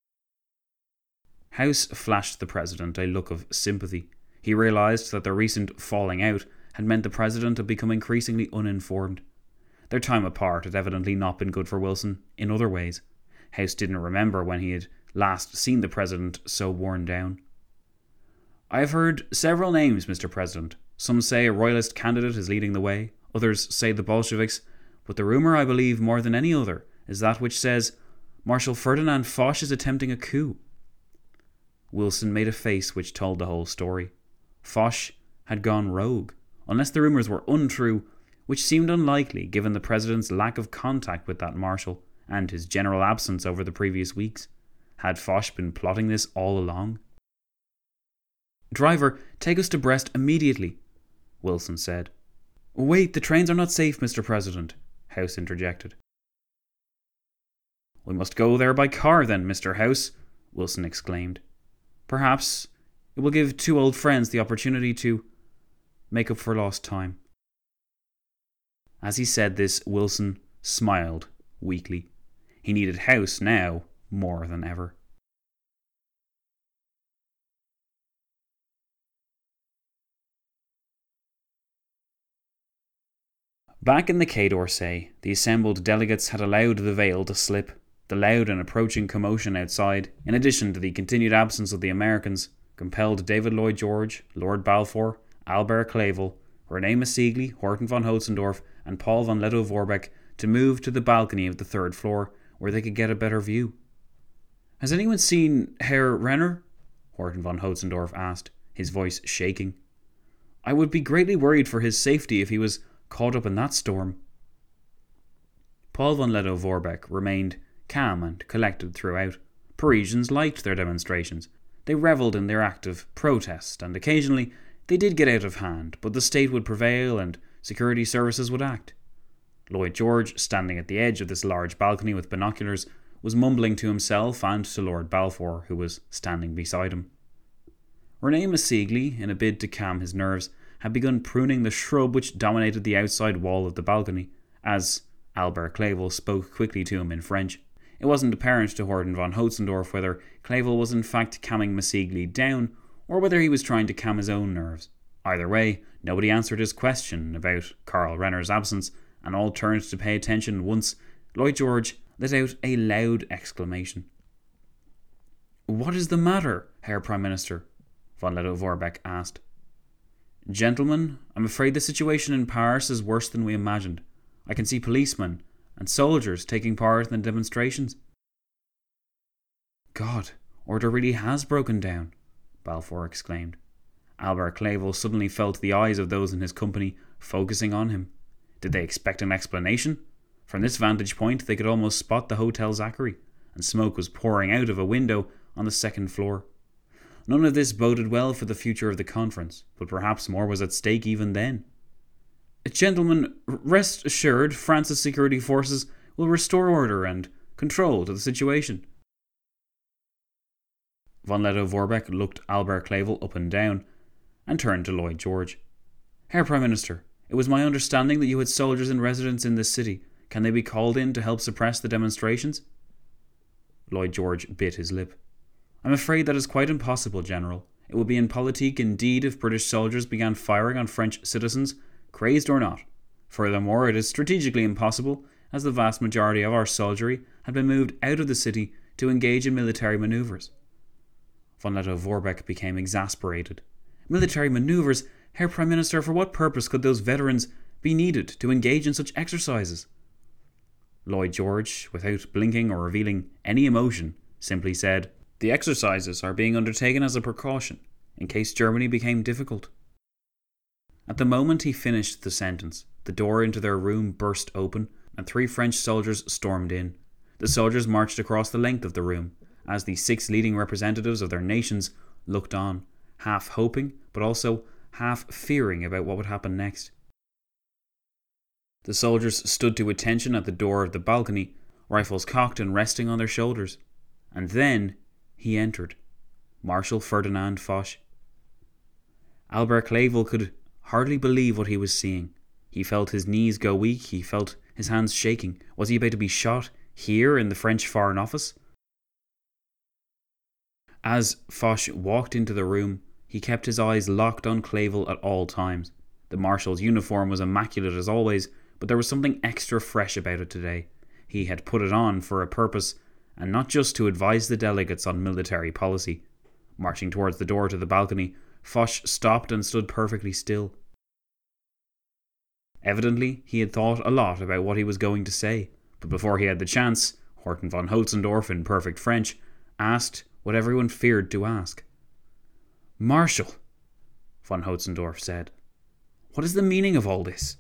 House flashed the President a look of sympathy. He realised that their recent falling out had meant the President had become increasingly uninformed. Their time apart had evidently not been good for Wilson in other ways. House didn't remember when he had last seen the President so worn down. "I have heard several names, Mr. President. Some say a royalist candidate is leading the way, others say the Bolsheviks, but the rumour I believe more than any other is that which says Marshal Ferdinand Foch is attempting a coup." Wilson made a face which told the whole story. Foch had gone rogue, unless the rumours were untrue, which seemed unlikely given the President's lack of contact with that marshal and his general absence over the previous weeks. Had Foch been plotting this all along? "Driver, take us to Brest immediately," Wilson said. "Wait, the trains are not safe, Mr. President," House interjected. "We must go there by car then, Mr. House," Wilson exclaimed. "Perhaps it will give two old friends the opportunity to make up for lost time." As he said this, Wilson smiled weakly. He needed House now more than ever. Back in the Quai d'Orsay, the assembled delegates had allowed the veil to slip. The loud and approaching commotion outside, in addition to the continued absence of the Americans, compelled David Lloyd George, Lord Balfour, Albert Clavel, René Massigli, Horton von Hotzendorf, and Paul von Lettow-Vorbeck to move to the balcony of the third floor, where they could get a better view. "Has anyone seen Herr Renner?" Horton von Hotzendorf asked, his voice shaking. "I would be greatly worried for his safety if he was caught up in that storm." Paul von Lettow-Vorbeck remained calm and collected throughout. Parisians liked their demonstrations. They revelled in their act of protest, and occasionally they did get out of hand, but the state would prevail and security services would act. Lloyd George, standing at the edge of this large balcony with binoculars, was mumbling to himself and to Lord Balfour, who was standing beside him. René Massigli, in a bid to calm his nerves, had begun pruning the shrub which dominated the outside wall of the balcony, as Albert Clavel spoke quickly to him in French. It wasn't apparent to Horton von Hotzendorf whether Clavel was in fact calming Massigli down, or whether he was trying to calm his own nerves. Either way, nobody answered his question about Karl Renner's absence, and all turned to pay attention once Lloyd George let out a loud exclamation. "What is the matter, Herr Prime Minister?" von Lettow-Vorbeck asked. "Gentlemen, I'm afraid the situation in Paris is worse than we imagined. I can see policemen and soldiers taking part in the demonstrations." "God, order really has broken down," Balfour exclaimed. Albert Clavel suddenly felt the eyes of those in his company focusing on him. Did they expect an explanation? From this vantage point they could almost spot the Hotel Zachary, and smoke was pouring out of a window on the second floor. None of this boded well for the future of the conference, but perhaps more was at stake even then. Gentlemen, rest assured France's security forces will restore order and control to the situation. Von Lettow-Vorbeck looked Albert Clavel up and down, and turned to Lloyd George. Herr Prime Minister, it was my understanding that you had soldiers in residence in this city. Can they be called in to help suppress the demonstrations? Lloyd George bit his lip. I'm afraid that is quite impossible, General. It would be impolitique indeed if British soldiers began firing on French citizens, crazed or not. Furthermore, it is strategically impossible, as the vast majority of our soldiery had been moved out of the city to engage in military manoeuvres. Von Lettow-Vorbeck became exasperated. Military manoeuvres? Herr Prime Minister, for what purpose could those veterans be needed to engage in such exercises? Lloyd George, without blinking or revealing any emotion, simply said, The exercises are being undertaken as a precaution, in case Germany became difficult. At the moment he finished the sentence, the door into their room burst open, and 3 French soldiers stormed in. The soldiers marched across the length of the room, as the 6 leading representatives of their nations looked on, half hoping, but also half fearing about what would happen next. The soldiers stood to attention at the door of the balcony, rifles cocked and resting on their shoulders. And then he entered, Marshal Ferdinand Foch. Albert Clavel could hardly believe what he was seeing. He felt his knees go weak, he felt his hands shaking. Was he about to be shot here in the French Foreign Office? As Foch walked into the room, he kept his eyes locked on Clavel at all times. The Marshal's uniform was immaculate as always, but there was something extra fresh about it today. He had put it on for a purpose, and not just to advise the delegates on military policy. Marching towards the door to the balcony, Foch stopped and stood perfectly still. Evidently, he had thought a lot about what he was going to say, but before he had the chance, Horten von Hotzendorf, in perfect French, asked what everyone feared to ask. Marshal, von Hotzendorf said, what is the meaning of all this?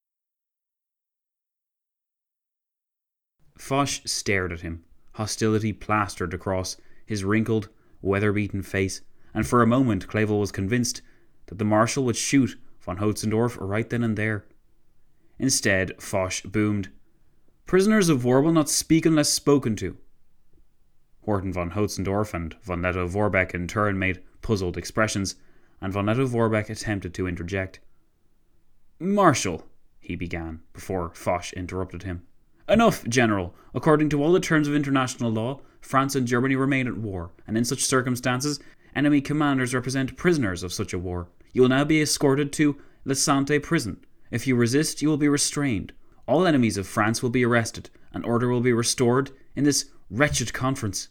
Foch stared at him, hostility plastered across his wrinkled, weather-beaten face, and for a moment Clavel was convinced that the Marshal would shoot von Hotzendorf right then and there. Instead, Foch boomed, Prisoners of war will not speak unless spoken to. Horten von Hotzendorf and von Lettow-Vorbeck in turn made puzzled expressions, and von Lettow-Vorbeck attempted to interject. Marshal, he began, before Foch interrupted him. Enough, General. According to all the terms of international law, France and Germany remain at war, and in such circumstances, enemy commanders represent prisoners of such a war. You will now be escorted to La Santé prison. If you resist, you will be restrained. All enemies of France will be arrested, and order will be restored in this wretched conference.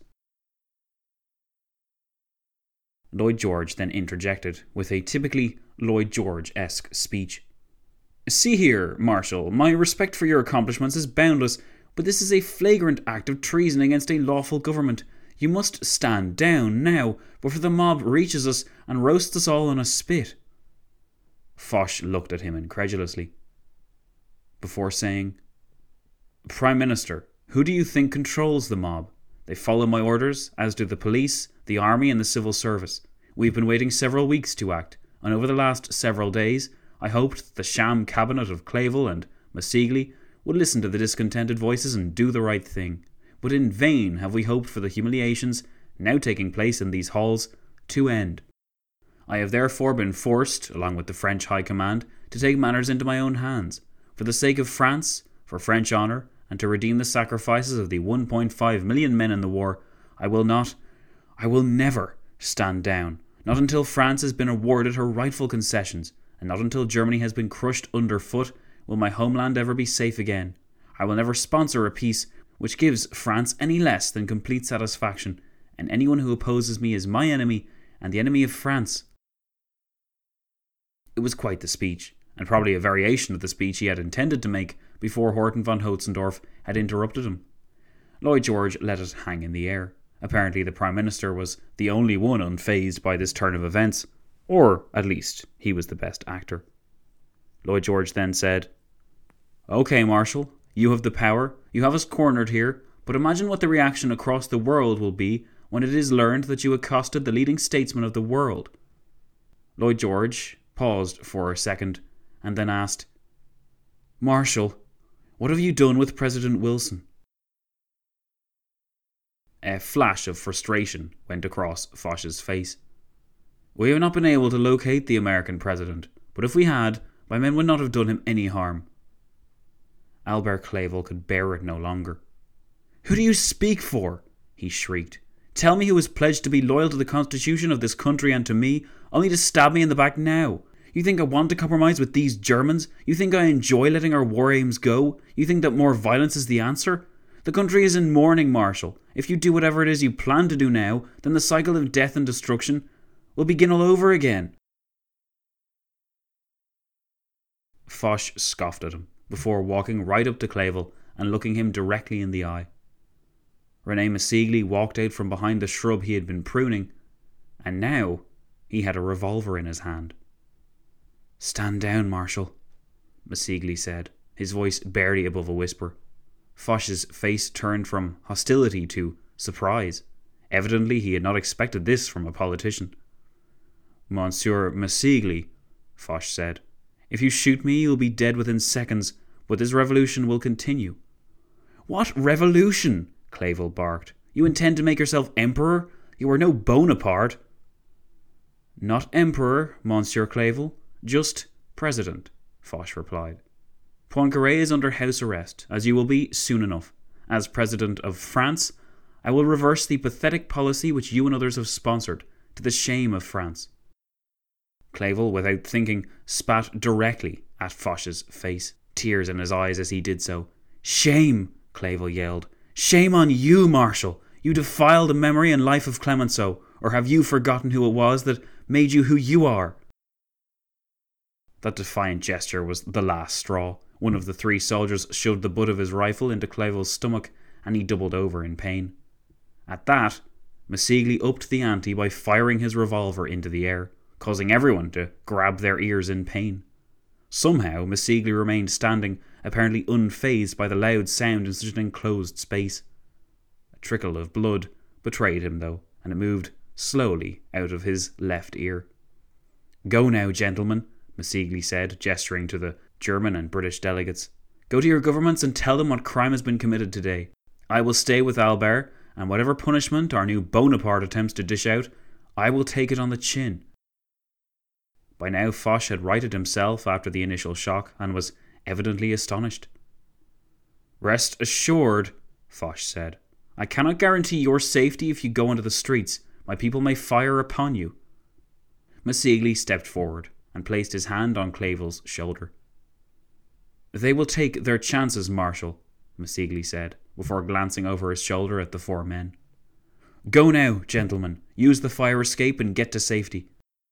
Lloyd George then interjected with a typically Lloyd George-esque speech. See here, Marshal, my respect for your accomplishments is boundless, but this is a flagrant act of treason against a lawful government. You must stand down now, before the mob reaches us and roasts us all on a spit. Foch looked at him incredulously, before saying, Prime Minister, who do you think controls the mob? They follow my orders, as do the police, the army and the civil service. We've been waiting several weeks to act, and over the last several days, I hoped that the sham cabinet of Clavel and Massigli would listen to the discontented voices and do the right thing. But in vain have we hoped for the humiliations now taking place in these halls to end. I have therefore been forced, along with the French High Command, to take matters into my own hands. For the sake of France, for French honour, and to redeem the sacrifices of the 1.5 million men in the war, I will never stand down, not until France has been awarded her rightful concessions, and not until Germany has been crushed underfoot will my homeland ever be safe again. I will never sponsor a peace which gives France any less than complete satisfaction, and anyone who opposes me is my enemy and the enemy of France. It was quite the speech, and probably a variation of the speech he had intended to make before Horten von Hotzendorf had interrupted him. Lloyd George let it hang in the air. Apparently the Prime Minister was the only one unfazed by this turn of events, or at least he was the best actor. Lloyd George then said, OK, Marshal, you have the power, you have us cornered here, but imagine what the reaction across the world will be when it is learned that you accosted the leading statesman of the world. Lloyd George paused for a second and then asked, Marshal, what have you done with President Wilson? A flash of frustration went across Foch's face. We have not been able to locate the American president, but if we had, my men would not have done him any harm. Albert Clavel could bear it no longer. Who do you speak for? He shrieked. Tell me who is pledged to be loyal to the Constitution of this country and to me, only to stab me in the back now. You think I want to compromise with these Germans? You think I enjoy letting our war aims go? You think that more violence is the answer? The country is in mourning, Marshal. If you do whatever it is you plan to do now, then the cycle of death and destruction will begin all over again. Foch scoffed at him, before walking right up to Clavel and looking him directly in the eye. René Massigli walked out from behind the shrub he had been pruning, and now he had a revolver in his hand. Stand down, Marshal, Massigli said, his voice barely above a whisper. Foch's face turned from hostility to surprise. Evidently he had not expected this from a politician. Monsieur Massigli, Foch said, if you shoot me, you will be dead within seconds, but this revolution will continue. What revolution? Clavel barked. You intend to make yourself emperor? You are no Bonaparte. Not emperor, Monsieur Clavel, just president, Foch replied. Poincaré is under house arrest, as you will be soon enough. As president of France, I will reverse the pathetic policy which you and others have sponsored, to the shame of France. Clavel, without thinking, spat directly at Foch's face, tears in his eyes as he did so. Shame, Clavel yelled. Shame on you, Marshal! You defile the memory and life of Clemenceau, or have you forgotten who it was that made you who you are? That defiant gesture was the last straw. One of the three soldiers shoved the butt of his rifle into Clavel's stomach, and he doubled over in pain. At that, Massigli upped the ante by firing his revolver into the air, causing everyone to grab their ears in pain. Somehow, Massigli remained standing, apparently unfazed by the loud sound in such an enclosed space. A trickle of blood betrayed him, though, and it moved slowly out of his left ear. Go now, gentlemen, Massigli said, gesturing to the German and British delegates. Go to your governments and tell them what crime has been committed today. I will stay with Albert, and whatever punishment our new Bonaparte attempts to dish out, I will take it on the chin. By now Foch had righted himself after the initial shock and was evidently astonished. Rest assured, Foch said. I cannot guarantee your safety if you go into the streets. My people may fire upon you. Massigli stepped forward and placed his hand on Clavel's shoulder. They will take their chances, Marshal, Massigli said, before glancing over his shoulder at the four men. Go now, gentlemen. Use the fire escape and get to safety.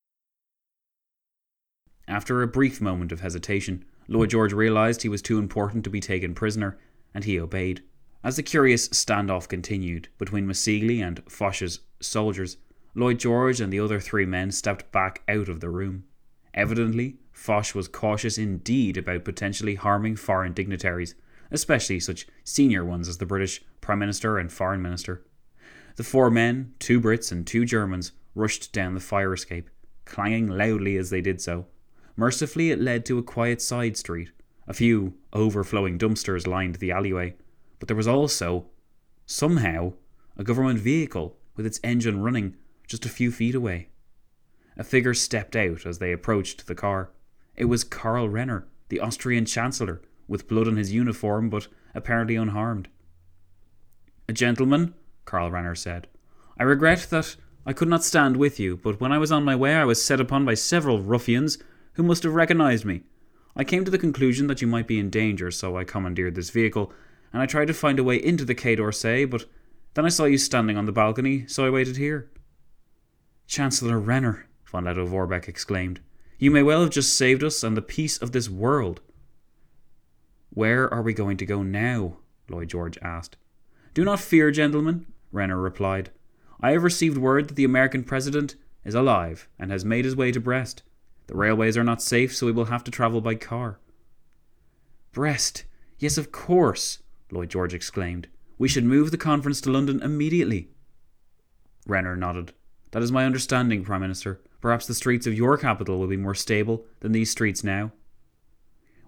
After a brief moment of hesitation, Lloyd George realised he was too important to be taken prisoner, and he obeyed. As the curious standoff continued between Massigli and Foch's soldiers, Lloyd George and the other three men stepped back out of the room. Evidently, Foch was cautious indeed about potentially harming foreign dignitaries, especially such senior ones as the British Prime Minister and Foreign Minister. The four men, 2 Brits and 2 Germans, rushed down the fire escape, clanging loudly as they did so. Mercifully, it led to a quiet side street. A few overflowing dumpsters lined the alleyway, but there was also, somehow, a government vehicle with its engine running just a few feet away. A figure stepped out as they approached the car. It was Karl Renner, the Austrian Chancellor, with blood on his uniform but apparently unharmed. Gentlemen, Karl Renner said, I regret that I could not stand with you, but when I was on my way I was set upon by several ruffians who must have recognised me. I came to the conclusion that you might be in danger, so I commandeered this vehicle, and I tried to find a way into the Quai d'Orsay, but then I saw you standing on the balcony, so I waited here. Chancellor Renner, von Lettow-Vorbeck exclaimed, you may well have just saved us and the peace of this world. Where are we going to go now? Lloyd George asked. Do not fear, gentlemen, Renner replied. I have received word that the American president is alive and has made his way to Brest. The railways are not safe, so we will have to travel by car. Brest? Yes, of course, Lloyd George exclaimed. We should move the conference to London immediately. Renner nodded. That is my understanding, Prime Minister. Perhaps the streets of your capital will be more stable than these streets now.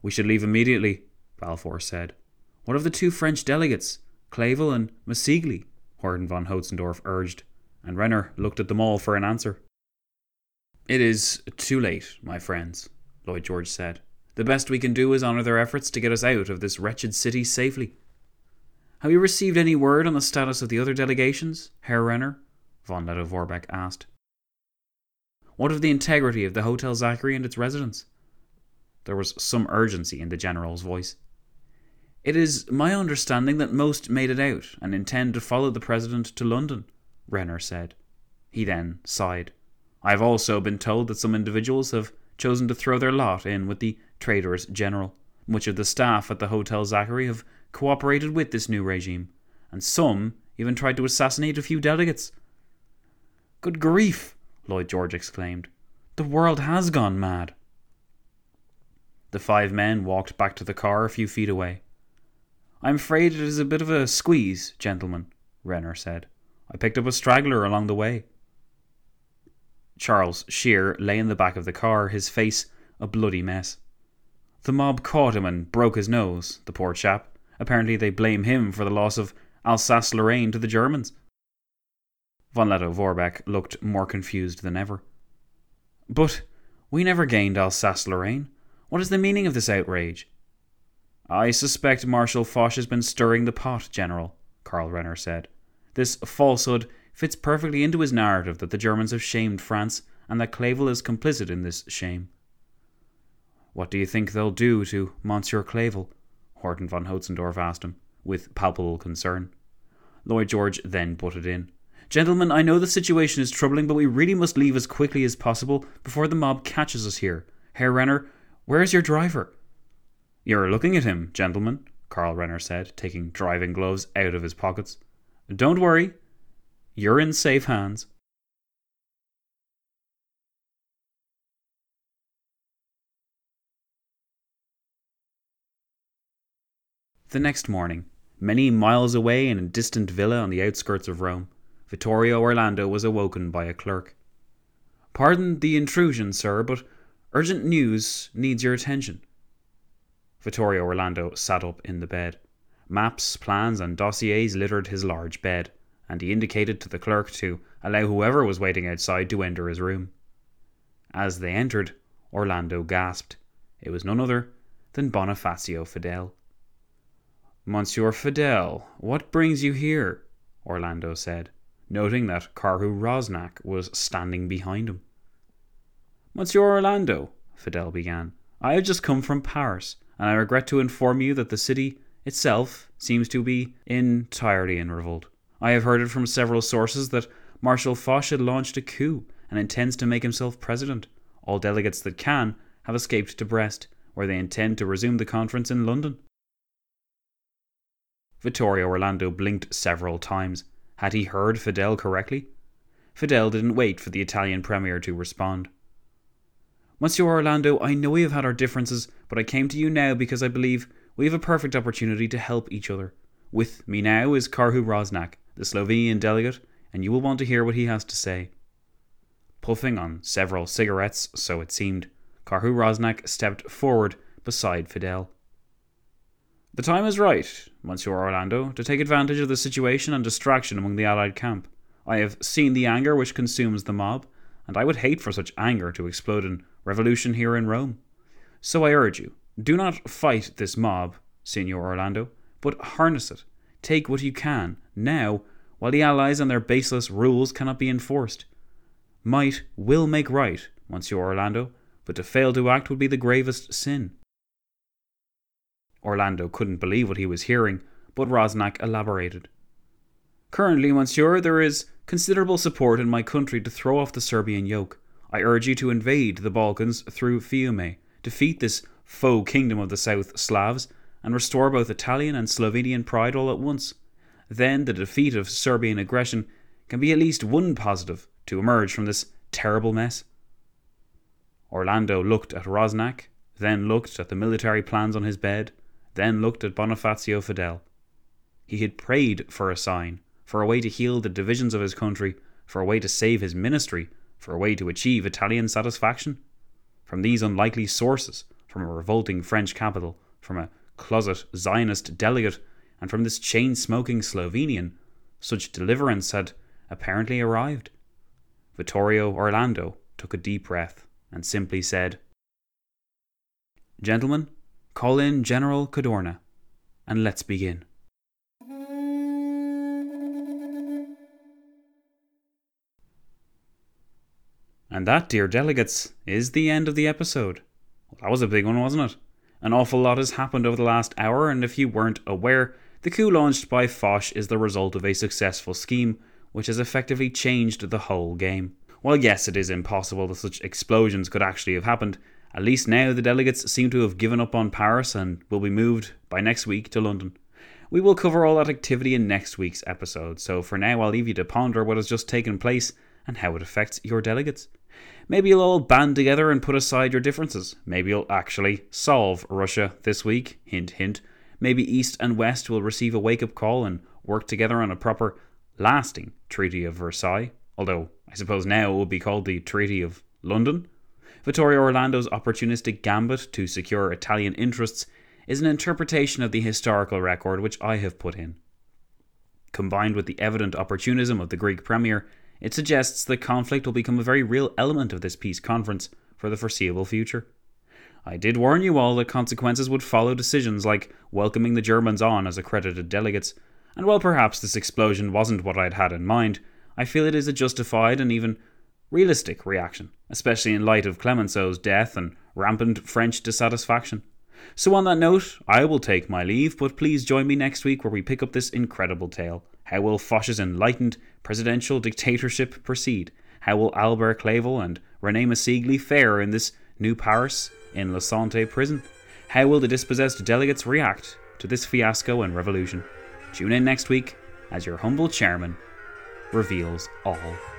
We should leave immediately, Balfour said. What of the 2 French delegates, Clavel and Massigli? Horton von Hotzendorf urged, and Renner looked at them all for an answer. It is too late, my friends, Lloyd George said. The best we can do is honour their efforts to get us out of this wretched city safely. Have you received any word on the status of the other delegations, Herr Renner? Von Lettow-Vorbeck asked. What of the integrity of the Hotel Zachary and its residents? There was some urgency in the General's voice. It is my understanding that most made it out and intend to follow the President to London, Renner said. He then sighed. I have also been told that some individuals have chosen to throw their lot in with the traitors general. Much of the staff at the Hotel Zachary have cooperated with this new regime, and some even tried to assassinate a few delegates. Good grief, Lloyd George exclaimed. The world has gone mad. The 5 men walked back to the car a few feet away. I'm afraid it is a bit of a squeeze, gentlemen, Renner said. I picked up a straggler along the way. Charles Shear lay in the back of the car, his face a bloody mess. The mob caught him and broke his nose, the poor chap. Apparently they blame him for the loss of Alsace-Lorraine to the Germans. Von Lettow-Vorbeck looked more confused than ever. But we never gained Alsace-Lorraine. What is the meaning of this outrage? I suspect Marshal Foch has been stirring the pot, General, Karl Renner said. This falsehood fits perfectly into his narrative that the Germans have shamed France and that Clavel is complicit in this shame. What do you think they'll do to Monsieur Clavel? Horton von Hotzendorf asked him, with palpable concern. Lloyd George then butted in. Gentlemen, I know the situation is troubling, but we really must leave as quickly as possible before the mob catches us here. Herr Renner, where's your driver? You're looking at him, gentlemen, Karl Renner said, taking driving gloves out of his pockets. Don't worry. You're in safe hands. The next morning, many miles away in a distant villa on the outskirts of Rome, Vittorio Orlando was awoken by a clerk. Pardon the intrusion, sir, but urgent news needs your attention. Vittorio Orlando sat up in the bed. Maps, plans, and dossiers littered his large bed, and he indicated to the clerk to allow whoever was waiting outside to enter his room. As they entered, Orlando gasped. It was none other than Bonifacio Fidel. Monsieur Fidel, what brings you here? Orlando said, noting that Karhu Rosnak was standing behind him. Monsieur Orlando, Fidel began, I have just come from Paris, and I regret to inform you that the city itself seems to be entirely in revolt. I have heard it from several sources that Marshal Foch had launched a coup and intends to make himself president. All delegates that can have escaped to Brest, where they intend to resume the conference in London. Vittorio Orlando blinked several times. Had he heard Fidel correctly? Fidel didn't wait for the Italian premier to respond. Monsieur Orlando, I know we have had our differences, but I came to you now because I believe we have a perfect opportunity to help each other. With me now is Karhu Rosnak, the Slovenian delegate, and you will want to hear what he has to say. Puffing on several cigarettes, so it seemed, Karhu Rosnak stepped forward beside Fidel. The time is right, Monsieur Orlando, to take advantage of the situation and distraction among the Allied camp. I have seen the anger which consumes the mob, and I would hate for such anger to explode in revolution here in Rome. So I urge you, do not fight this mob, Signor Orlando, but harness it. Take what you can, now, while the Allies and their baseless rules cannot be enforced. Might will make right, Monsieur Orlando, but to fail to act would be the gravest sin. Orlando couldn't believe what he was hearing, but Rosnak elaborated. Currently, monsieur, there is considerable support in my country to throw off the Serbian yoke. I urge you to invade the Balkans through Fiume, defeat this foe kingdom of the South Slavs, and restore both Italian and Slovenian pride all at once. Then the defeat of Serbian aggression can be at least one positive to emerge from this terrible mess. Orlando looked at Rosnak, then looked at the military plans on his bed, then looked at Bonifacio Fidel. He had prayed for a sign, for a way to heal the divisions of his country, for a way to save his ministry, for a way to achieve Italian satisfaction. From these unlikely sources, from a revolting French capital, from a closet Zionist delegate, and from this chain-smoking Slovenian, such deliverance had apparently arrived. Vittorio Orlando took a deep breath and simply said, "Gentlemen, call in General Cadorna, and let's begin." And that, dear delegates, is the end of the episode. Well, that was a big one, wasn't it? An awful lot has happened over the last hour, and if you weren't aware, the coup launched by Foch is the result of a successful scheme, which has effectively changed the whole game. While yes, it is impossible that such explosions could actually have happened, at least now the delegates seem to have given up on Paris and will be moved by next week to London. We will cover all that activity in next week's episode, so for now I'll leave you to ponder what has just taken place and how it affects your delegates. Maybe you'll all band together and put aside your differences. Maybe you'll actually solve Russia this week. Hint, hint. Maybe East and West will receive a wake-up call and work together on a proper, lasting Treaty of Versailles. Although, I suppose now it will be called the Treaty of London. Vittorio Orlando's opportunistic gambit to secure Italian interests is an interpretation of the historical record which I have put in. Combined with the evident opportunism of the Greek Premier, it suggests that conflict will become a very real element of this peace conference for the foreseeable future. I did warn you all that consequences would follow decisions like welcoming the Germans on as accredited delegates, and while perhaps this explosion wasn't what I'd had in mind, I feel it is a justified and even realistic reaction, especially in light of Clemenceau's death and rampant French dissatisfaction. So on that note, I will take my leave, but please join me next week where we pick up this incredible tale. How will Foch's enlightened presidential dictatorship proceed? How will Albert Clavel and René Massigli fare in this new Paris in La Santé prison? How will the dispossessed delegates react to this fiasco and revolution? Tune in next week as your humble chairman reveals all.